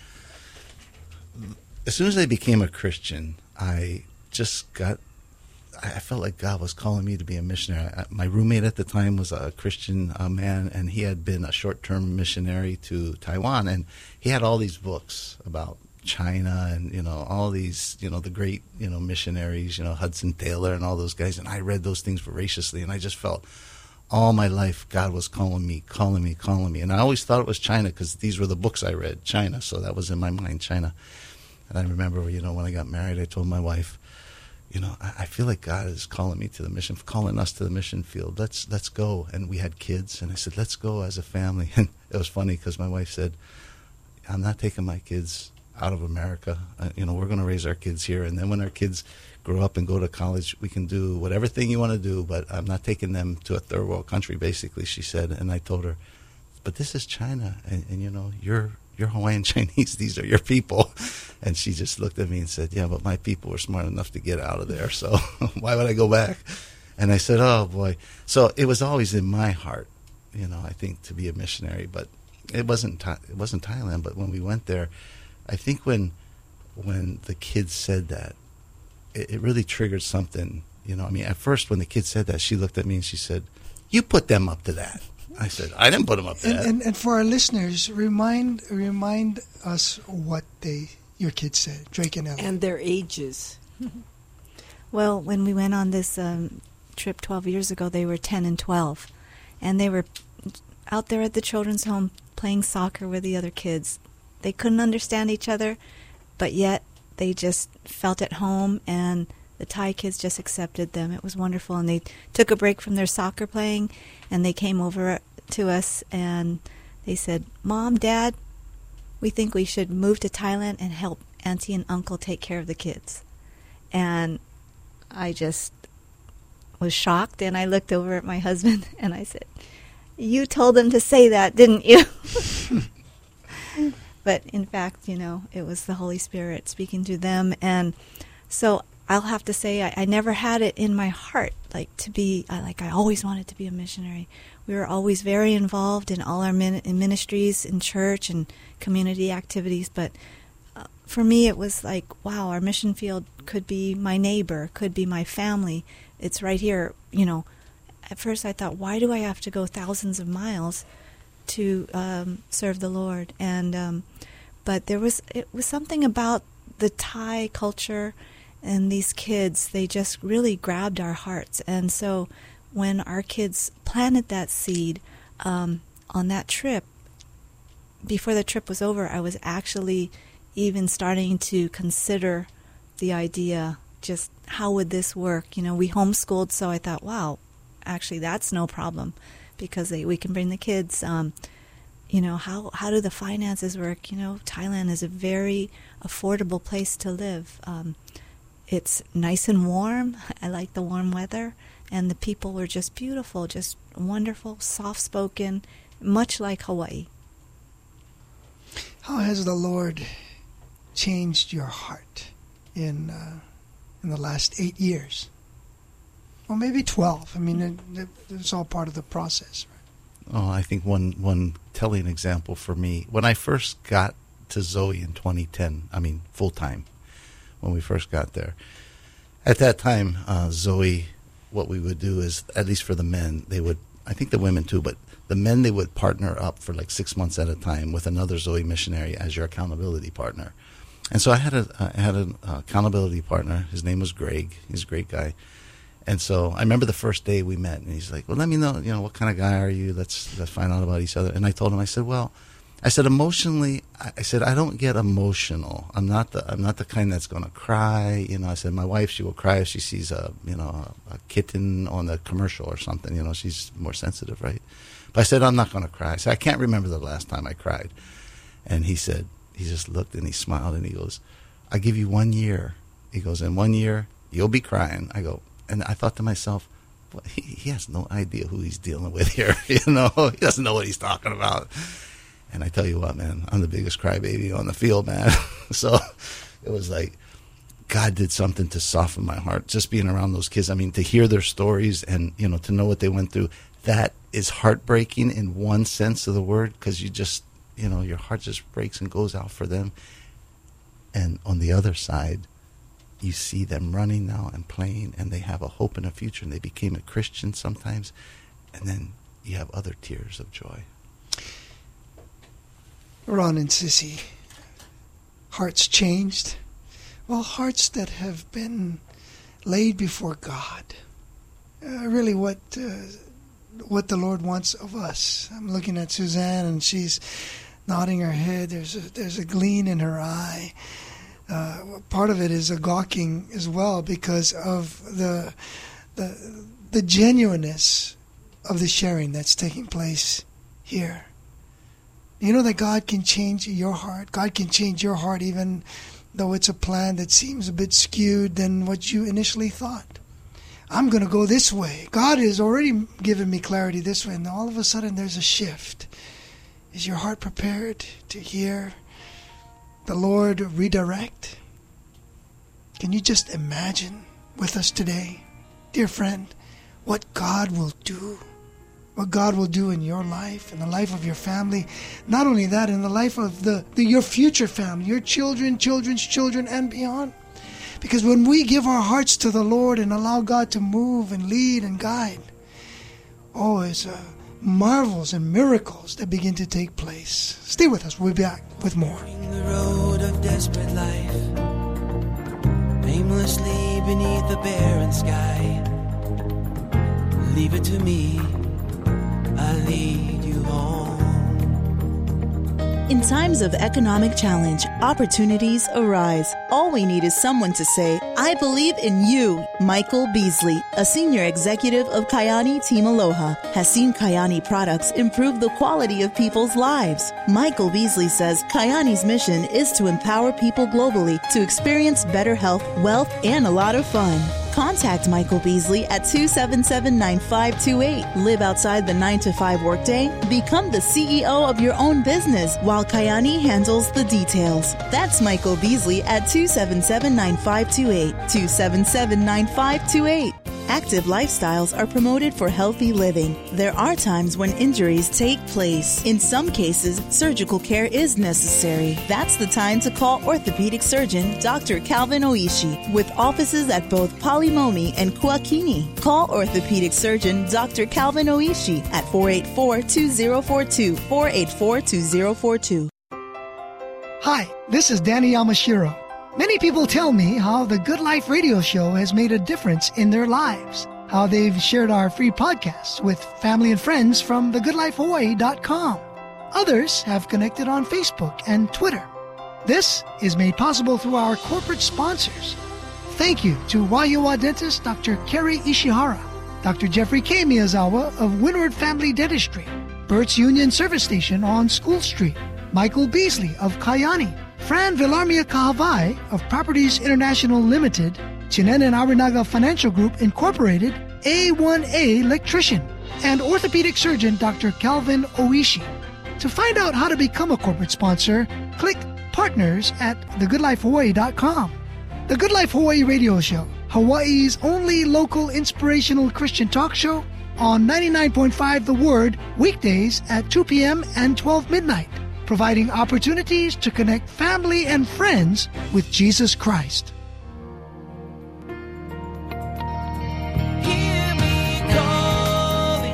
as soon as I became a Christian, I just got I felt like God was calling me to be a missionary. I, my roommate at the time was a Christian uh, man, and he had been a short-term missionary to Taiwan, and he had all these books about China and, you know, all these, you know, the great, you know, missionaries, you know, Hudson Taylor and all those guys, and I read those things voraciously, and I just felt all my life God was calling me, calling me, calling me, and I always thought it was China because these were the books I read, China, so that was in my mind, China. And I remember, you know, when I got married, I told my wife, you know, I, I feel like God is calling me to the mission, calling us to the mission field. Let's let's go. And we had kids, and I said, let's go as a family. And it was funny because my wife said, I'm not taking my kids out of America. Uh, you know, we're going to raise our kids here. And then when our kids grow up and go to college, we can do whatever thing you want to do, but I'm not taking them to a third world country, basically, she said. And I told her, but this is China, and, and you know, you're You're Hawaiian Chinese. These are your people. And she just looked at me and said, yeah, but my people were smart enough to get out of there. So why would I go back? And I said, oh, boy. So it was always in my heart, you know, I think, to be a missionary. But it wasn't it wasn't Thailand. But when we went there, I think when when the kids said that, it, it really triggered something. You know, I mean, at first when the kids said that, she looked at me and she said, you put them up to that. I said, I didn't put them up to and, that. And, and for our listeners, remind remind us what they your kids said, Drake and Ellie. And their ages. Well, when we went on this um, trip twelve years ago, they were ten and twelve. And they were out there at the children's home playing soccer with the other kids. They couldn't understand each other, but yet they just felt at home, and the Thai kids just accepted them. It was wonderful. And they took a break from their soccer playing, and they came over to us, and they said, Mom, Dad, we think we should move to Thailand and help Auntie and Uncle take care of the kids. And I just was shocked, and I looked over at my husband and I said, "You told them to say that, didn't you?" But in fact, you know, it was the Holy Spirit speaking to them. And so I'll have to say I, I never had it in my heart, like to be, I, like I always wanted to be a missionary. We were always very involved in all our min- in ministries, in church and community activities. But uh, for me, it was like, wow, our mission field could be my neighbor, could be my family. It's right here, you know. At first I thought, why do I have to go thousands of miles to um, serve the Lord? And um, but there was it was something about the Thai culture and these kids. They just really grabbed our hearts. And so when our kids planted that seed um, on that trip, before the trip was over, I was actually even starting to consider the idea, just how would this work? You know, we homeschooled, so I thought, wow, actually that's no problem, because they, we can bring the kids. Um, you know, how how do the finances work? You know, Thailand is a very affordable place to live. Um, it's nice and warm. I like the warm weather, and the people were just beautiful, just wonderful, soft-spoken, much like Hawaii. How has the Lord changed your heart in uh, in the last eight years? Or maybe twelve. I mean, it, it, it's all part of the process, right? Oh, I think one one telling example for me, when I first got to Zoe in twenty ten, I mean, full-time, when we first got there. At that time, uh, Zoe, what we would do is, at least for the men, they would, I think the women too, but the men, they would partner up for like six months at a time with another Zoe missionary as your accountability partner. And so I had a I had an uh, accountability partner. His name was Greg. He's a great guy. And so I remember the first day we met, and he's like, "Well, let me know, you know, what kind of guy are you? Let's let's find out about each other." And I told him, I said, "Well, I said emotionally, I, I said I don't get emotional. I'm not the I'm not the kind that's going to cry. You know, I said my wife, she will cry if she sees a you know a, a kitten on the commercial or something. You know, she's more sensitive, right? But I said I'm not going to cry. I said I can't remember the last time I cried." And he said, he just looked and he smiled and he goes, "I give you one year." He goes, "In one year you'll be crying." I go. And I thought to myself, well, he, he has no idea who he's dealing with here. You know, he doesn't know what he's talking about. And I tell you what, man, I'm the biggest crybaby on the field, man. So it was like God did something to soften my heart, just being around those kids. I mean, to hear their stories and, you know, to know what they went through, that is heartbreaking in one sense of the word, because you just, you know, your heart just breaks and goes out for them. And on the other side, you see them running now and playing, and they have a hope and a future, and they became a Christian sometimes, and then you have other tears of joy. Ron and Sissy, hearts changed. Well, hearts that have been laid before God. Uh, really what uh, what the Lord wants of us. I'm looking at Suzanne, and she's nodding her head. There's a, there's a gleam in her eye. Uh, part of it is a gawking as well, because of the, the the genuineness of the sharing that's taking place here. You know that God can change your heart. God can change your heart even though it's a plan that seems a bit skewed than what you initially thought. I'm going to go this way. God has already given me clarity this way, and all of a sudden there's a shift. Is your heart prepared to hear the Lord redirect? Can you just imagine with us today, dear friend, what God will do? What God will do in your life, in the life of your family. Not only that, in the life of the, the your future family, your children, children's children, and beyond. Because when we give our hearts to the Lord and allow God to move and lead and guide, oh, it's uh, marvels and miracles that begin to take place. Stay with us. We'll be back with more. The road of desperate life, aimlessly beneath the barren sky. Leave it to me, I lead you home. In times of economic challenge, opportunities arise. All we need is someone to say, "I believe in you." Michael Beasley, a senior executive of Kyani Team Aloha, has seen Kyani products improve the quality of people's lives. Michael Beasley says Kyani's mission is to empower people globally to experience better health, wealth, and a lot of fun. Contact Michael Beasley at two seven seven, nine five two eight. Live outside the nine to five workday. Become the C E O of your own business while Kayani handles the details. That's Michael Beasley at two seven seven, nine five two eight. two seven seven, nine five two eight. Active lifestyles are promoted for healthy living. There are times when injuries take place. In some cases, surgical care is necessary. That's the time to call orthopedic surgeon Doctor Calvin Oishi with offices at both Polimomi and Kuakini. Call orthopedic surgeon Doctor Calvin Oishi at four eight four, two zero four two, four eight four, two zero four two. Hi, this is Danny Yamashiro. Many people tell me how the Good Life radio show has made a difference in their lives, how they've shared our free podcasts with family and friends from the good life hawaii dot com. Others have connected on Facebook and Twitter. This is made possible through our corporate sponsors. Thank you to Waiua dentist Doctor Kerry Ishihara, Doctor Jeffrey K. Miyazawa of Windward Family Dentistry, Burt's Union Service Station on School Street, Michael Beasley of Kayani, Fran Villarmia Kahavai of Properties International Limited, Chinen and Arinaga Financial Group Incorporated, A one A Electrician, and orthopedic surgeon Doctor Calvin Oishi. To find out how to become a corporate sponsor, click Partners at the good life hawaii dot com. The Good Life Hawaii Radio Show, Hawaii's only local inspirational Christian talk show, on ninety-nine point five The Word, weekdays at two p.m. and twelve midnight. Providing opportunities to connect family and friends with Jesus Christ. Hear me calling,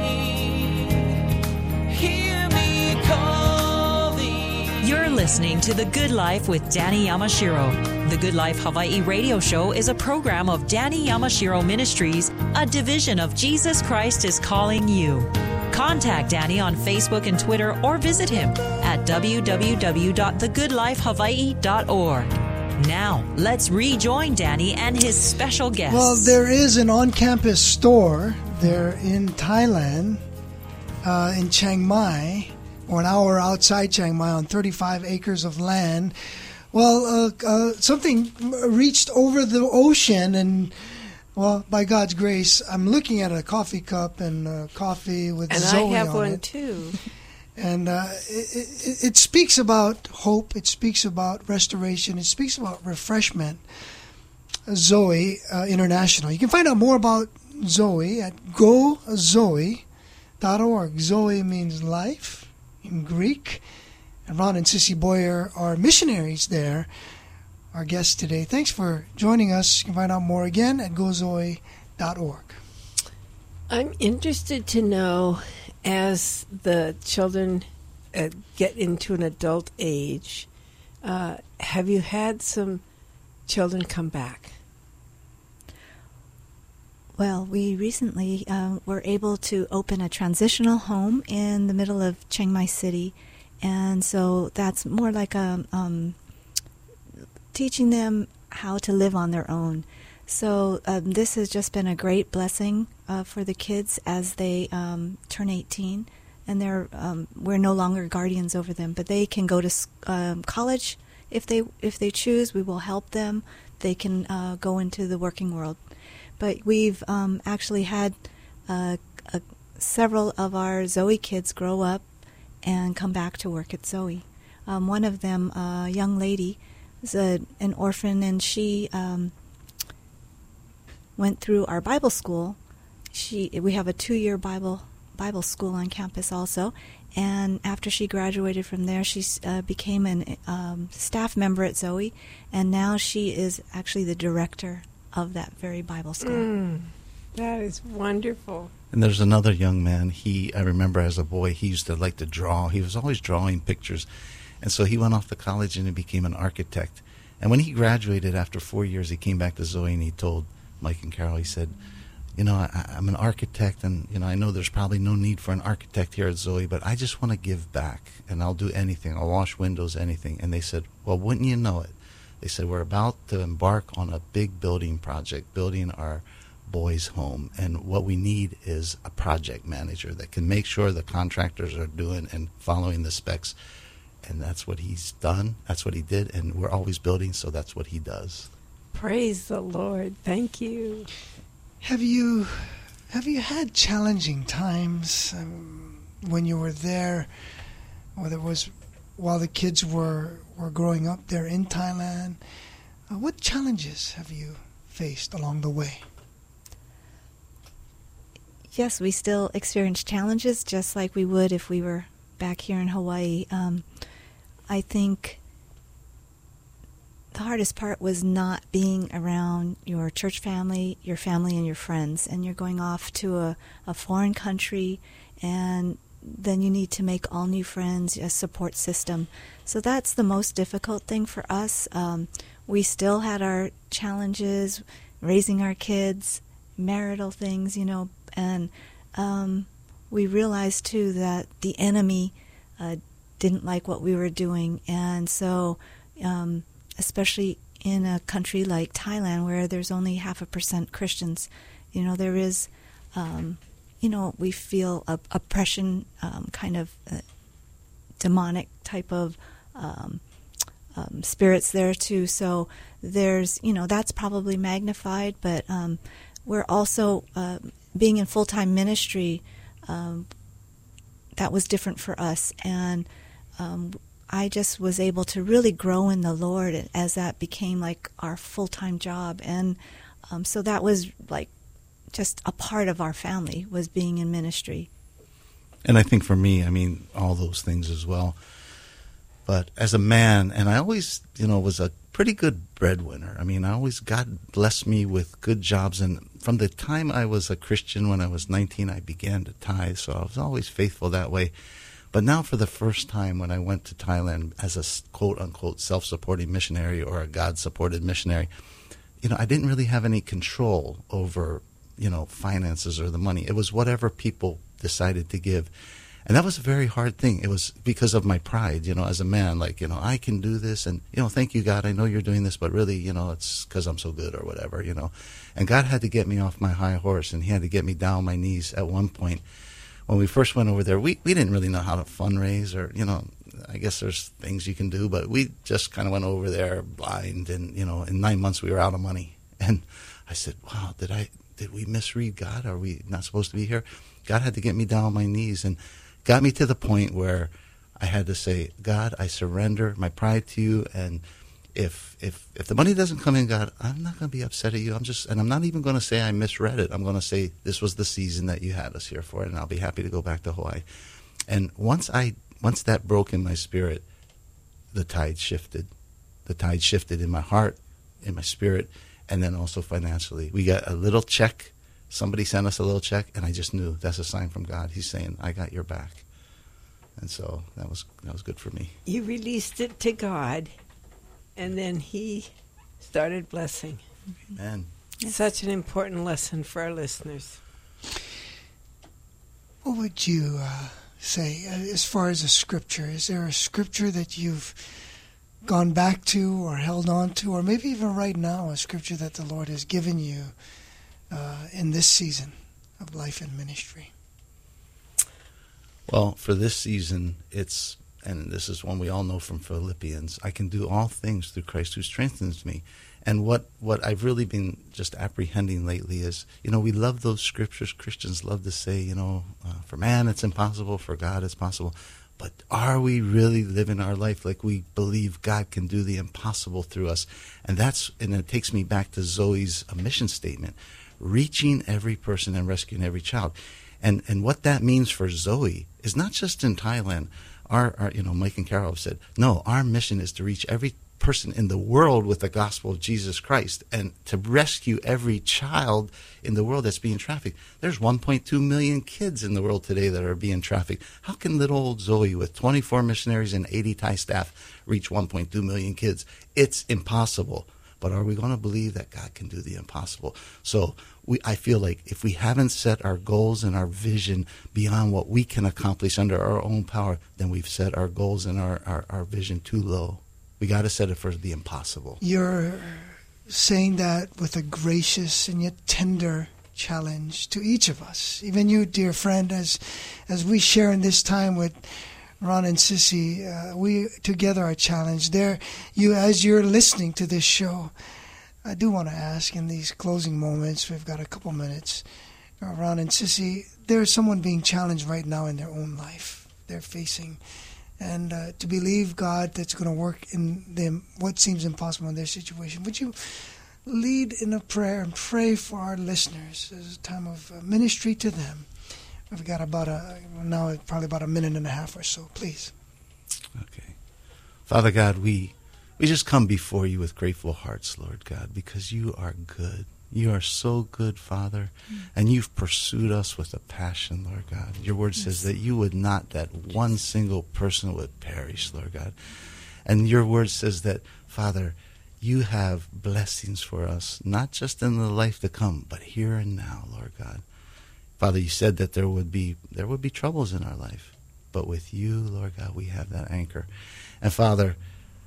hear me calling. You're listening to The Good Life with Danny Yamashiro. The Good Life Hawaii Radio Show is a program of Danny Yamashiro Ministries, a division of Jesus Christ is Calling You. Contact Danny on Facebook and Twitter or visit him at w w w dot the good life hawaii dot org. Now, let's rejoin Danny and his special guests. Well, there is an on-campus store there in Thailand, uh, in Chiang Mai, or an hour outside Chiang Mai on thirty-five acres of land. Well, uh, uh, something reached over the ocean and... Well, by God's grace, I'm looking at a coffee cup and uh, coffee with and Zoe on it. And I have one, too. And uh, it, it, it speaks about hope. It speaks about restoration. It speaks about refreshment. Zoe uh, International. You can find out more about Zoe at go zoe dot org. Zoe means life in Greek. And Ron and Sissy Boyer are missionaries there. Our guests today. Thanks for joining us. You can find out more again at go zoe dot org. I'm interested to know, as the children uh, get into an adult age, uh, have you had some children come back? Well, we recently uh, were able to open a transitional home in the middle of Chiang Mai City, and so that's more like a... Um, teaching them how to live on their own. So um, this has just been a great blessing uh, for the kids as they um, turn eighteen, and they're um, we're no longer guardians over them, but they can go to um, college if they if they choose. We will help them. They can uh, go into the working world. But we've um, actually had uh, a, several of our Zoe kids grow up and come back to work at Zoe. Um, one of them, a young lady, was a, an orphan, and she um, went through our Bible school. She we have a two-year Bible Bible school on campus also, and after she graduated from there, she uh, became a um, staff member at Zoe, and now she is actually the director of that very Bible school. Mm, that is wonderful. And there's another young man. He, I remember as a boy, he used to like to draw. He was always drawing pictures. And so he went off to college and he became an architect. And when he graduated after four years, he came back to Zoe and he told Mike and Carol, he said, you know, I, I'm an architect, and, you know, I know there's probably no need for an architect here at Zoe, but I just want to give back, and I'll do anything. I'll wash windows, anything. And they said, well, wouldn't you know it? They said, we're about to embark on a big building project, building our boys' home, and what we need is a project manager that can make sure the contractors are doing and following the specs. And that's what he's done. That's what he did, and we're always building, so that's what he does. Praise the Lord. Thank you. Have you have you had challenging times um, when you were there, whether it was while the kids were, were growing up there in Thailand? Uh, what challenges have you faced along the way? Yes, we still experience challenges just like we would if we were back here in Hawaii. Um, I think the hardest part was not being around your church family, your family, and your friends. And you're going off to a, a foreign country, and then you need to make all new friends, a support system. So that's the most difficult thing for us. Um, we still had our challenges, raising our kids, marital things, you know, and um, we realized, too, that the enemy uh, didn't like what we were doing. And so, um, especially in a country like Thailand where there's only half a percent Christians, you know, there is, um, you know, we feel a, oppression, um, kind of uh, demonic type of um, um, spirits there, too. So there's, you know, that's probably magnified, but um, we're also... Uh, being in full-time ministry, um, that was different for us. And um, I just was able to really grow in the Lord as that became like our full-time job. And um, so that was like just a part of our family, was being in ministry. And I think for me, I mean, all those things as well. But as a man, and I always, you know, was a pretty good breadwinner. I mean, I always, God blessed me with good jobs. And from the time I was a Christian, when I was nineteen, I began to tithe. So I was always faithful that way. But now for the first time when I went to Thailand as a quote-unquote self-supporting missionary or a God-supported missionary, you know, I didn't really have any control over, you know, finances or the money. It was whatever people decided to give. And that was a very hard thing. It was because of my pride, you know, as a man, like, you know, I can do this. And, you know, thank you, God, I know you're doing this, but really, you know, it's because I'm so good or whatever, you know. And God had to get me off my high horse, and he had to get me down on my knees at one point. When we first went over there, we, we didn't really know how to fundraise or, you know, I guess there's things you can do, but we just kind of went over there blind. And, you know, in nine months we were out of money. And I said, wow, did I, did we misread God? Are we not supposed to be here? God had to get me down on my knees and got me to the point where I had to say, God, I surrender my pride to you, and if if if the money doesn't come in, God, I'm not going to be upset at you. I'm just, and I'm not even going to say I misread it. I'm going to say this was the season that you had us here for, and I'll be happy to go back to Hawaii. And once I once that broke in my spirit, the tide shifted. The tide shifted in my heart, in my spirit, and then also financially. We got a little check. Somebody sent us a little check, and I just knew that's a sign from God. He's saying, I got your back. And so that was that was good for me. You released it to God, and then he started blessing. Amen. Such an important lesson for our listeners. What would you uh, say uh, as far as a scripture? Is there a scripture that you've gone back to or held on to, or maybe even right now, a scripture that the Lord has given you uh, in this season of life and ministry? Well, for this season, it's, and this is one we all know from Philippians, I can do all things through Christ who strengthens me. And what, what I've really been just apprehending lately is, you know, we love those scriptures. Christians love to say, you know, uh, for man it's impossible, for God it's possible. But are we really living our life like we believe God can do the impossible through us? And that's, and it takes me back to Zoe's mission statement, reaching every person and rescuing every child. And and what that means for Zoe is not just in Thailand. Our, our, you know, Mike and Carol have said, no, our mission is to reach every person in the world with the gospel of Jesus Christ and to rescue every child in the world that's being trafficked. There's one point two million kids in the world today that are being trafficked. How can little old Zoe with twenty-four missionaries and eighty Thai staff reach one point two million kids? It's impossible. But are we going to believe that God can do the impossible? So we, I feel like if we haven't set our goals and our vision beyond what we can accomplish under our own power, then we've set our goals and our, our, our vision too low. We got to set it for the impossible. You're saying that with a gracious and yet tender challenge to each of us. Even you, dear friend, as as we share in this time with Ron and Sissy, uh, we together are challenged. There, you, as you're listening to this show, I do want to ask in these closing moments, we've got a couple minutes, uh, Ron and Sissy, there's someone being challenged right now in their own life they're facing. And uh, to believe, God, that's going to work in them what seems impossible in their situation. Would you lead in a prayer and pray for our listeners as a time of uh, ministry to them? We've got about a, now probably about a minute and a half or so, please. Okay. Father God, we we just come before you with grateful hearts, Lord God, because you are good. You are so good, Father, mm. and you've pursued us with a passion, Lord God. Your word yes. says that you would not that one single person would perish, Lord God. And your word says that, Father, you have blessings for us, not just in the life to come, but here and now, Lord God. Father, you said that there would be there would be troubles in our life, but with you, Lord God, we have that anchor. And Father,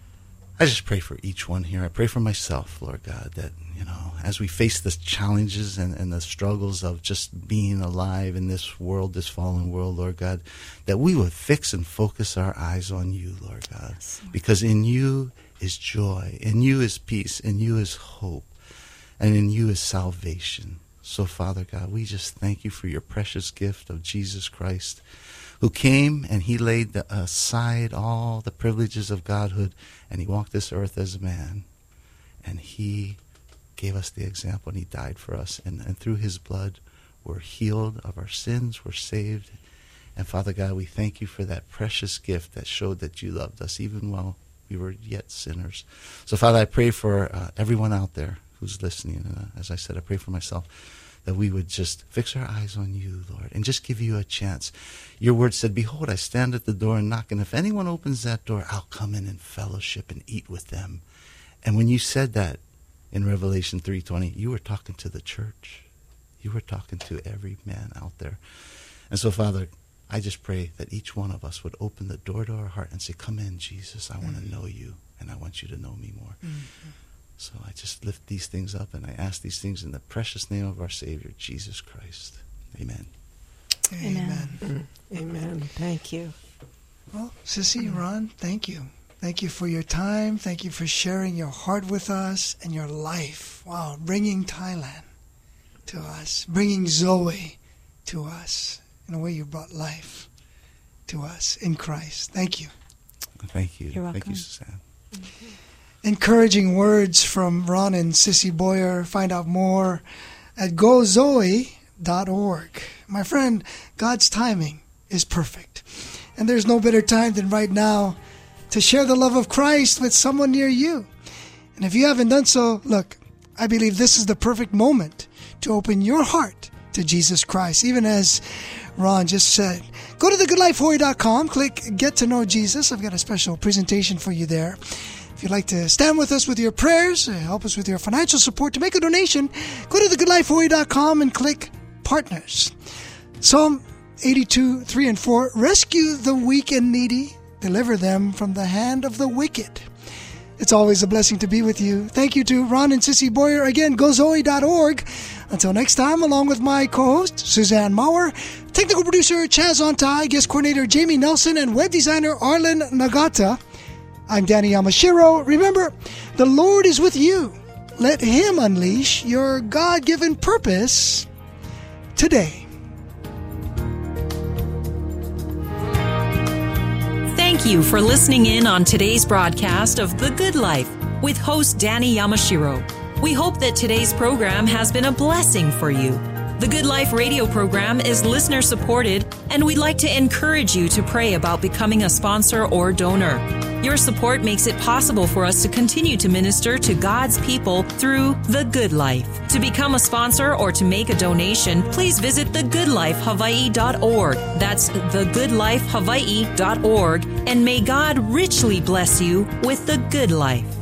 I just pray for each one here. I pray for myself, Lord God, that, you know, as we face the challenges and, and the struggles of just being alive in this world, this fallen world, Lord God, that we would fix and focus our eyes on you, Lord God, yes. because in you is joy, in you is peace, in you is hope, and in you is salvation. So, Father God, we just thank you for your precious gift of Jesus Christ, who came and he laid aside all the privileges of godhood, and he walked this earth as a man, and he gave us the example, and he died for us, and, and through his blood we're healed of our sins, we're saved. And Father God, we thank you for that precious gift that showed that you loved us even while we were yet sinners. So, Father, I pray for uh, everyone out there who's listening, and uh, as I said, I pray for myself, that we would just fix our eyes on you, Lord, and just give you a chance. Your word said, behold, I stand at the door and knock, and if anyone opens that door, I'll come in and fellowship and eat with them. And when you said that in Revelation three twenty, you were talking to the church. You were talking to every man out there. And so, Father, I just pray that each one of us would open the door to our heart and say, come in, Jesus, I mm-hmm. want to know you, and I want you to know me more. Mm-hmm. So I just lift these things up, and I ask these things in the precious name of our Savior, Jesus Christ. Amen. Amen. Amen. Amen. Thank you. Well, Sissy, Ron, thank you. Thank you for your time. Thank you for sharing your heart with us and your life. Wow, bringing Thailand to us, bringing Zoe to us. In a way, you brought life to us in Christ. Thank you. Thank you. You're welcome. Thank you, Suzanne. Mm-hmm. Encouraging words from Ron and Sissy Boyer. Find out more at go zoe dot org. My friend, God's timing is perfect. And there's no better time than right now to share the love of Christ with someone near you. And if you haven't done so, look, I believe this is the perfect moment to open your heart to Jesus Christ. Even as Ron just said, go to the good life hawaii dot com, click Get to Know Jesus. I've got a special presentation for you there. If you'd like to stand with us with your prayers, help us with your financial support, to make a donation, go to the good life hawaii dot com and click Partners. Psalm eighty-two, three and four, rescue the weak and needy, deliver them from the hand of the wicked. It's always a blessing to be with you. Thank you to Ron and Sissy Boyer. Again, go zoe dot org. Until next time, along with my co-host, Suzanne Maurer, technical producer Chaz Ontai, guest coordinator Jamie Nelson, and web designer Arlen Nagata, I'm Danny Yamashiro. Remember, the Lord is with you. Let Him unleash your God-given purpose today. Thank you for listening in on today's broadcast of The Good Life with host Danny Yamashiro. We hope that today's program has been a blessing for you. The Good Life radio program is listener supported, and we'd like to encourage you to pray about becoming a sponsor or donor. Your support makes it possible for us to continue to minister to God's people through The Good Life. To become a sponsor or to make a donation, please visit the good life hawaii dot org. That's the good life hawaii dot org. And may God richly bless you with the good life.